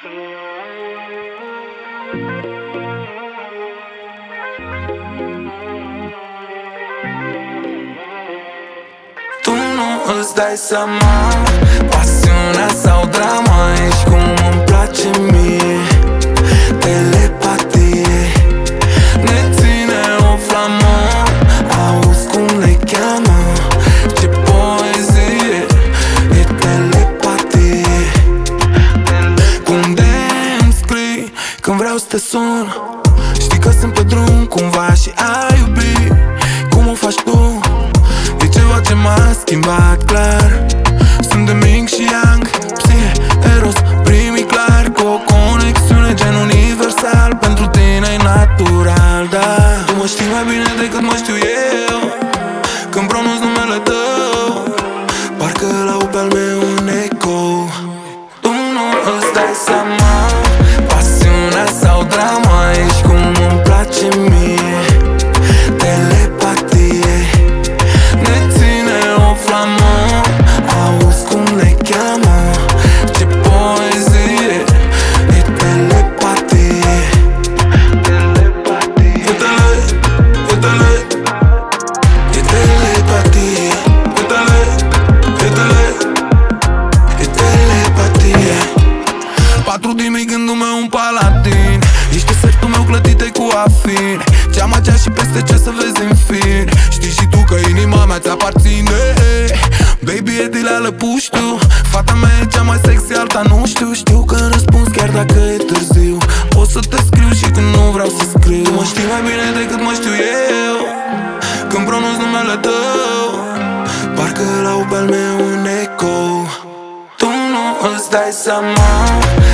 Tu nu îți dai seama, pasiunea sau drama, ești cum îmi place mie. Telepatie ne ține o flamă, auzi cum le cheamă. Ce poezie, e telepatie. Cum de îmi scrii când vreau să te sun? Știi că sunt pe drum cumva și ai iubit cum o faci tu. E ceva ce m-a schimbat clar. Sunt de Ming și Yang, psie, eros, primi clar. Cu o conexiune gen universal, pentru tine e natural, da. Tu mă știi mai bine decât mă știu eu când pronunț numele tău, parcă l-au pe-al meu un ecou. Tu nu îți dai seama, pasiunea sau drama, ești cum îmi place mie. Telepatie ne ține o flamă, auzi cum le cheamă. Ce poezie, e telepatie. E telepatie. E telepatie. Patru dimi gându-me un paladin. Ești desertul meu clătite cu afin. Geama cea și peste ce să vezi în fin. Știi și tu că inima mea ți-aparține. Baby, e dileală puștiu. Fata mea e cea mai sexy, alta nu știu. Știu că răspuns chiar dacă e târziu. Pot să te scriu și când nu vreau să scriu. Tu mă știi mai bine decât mă știu eu când pronunț numele tău, parcă l-au pe-al meu un ecou. Tu nu îți dai seama,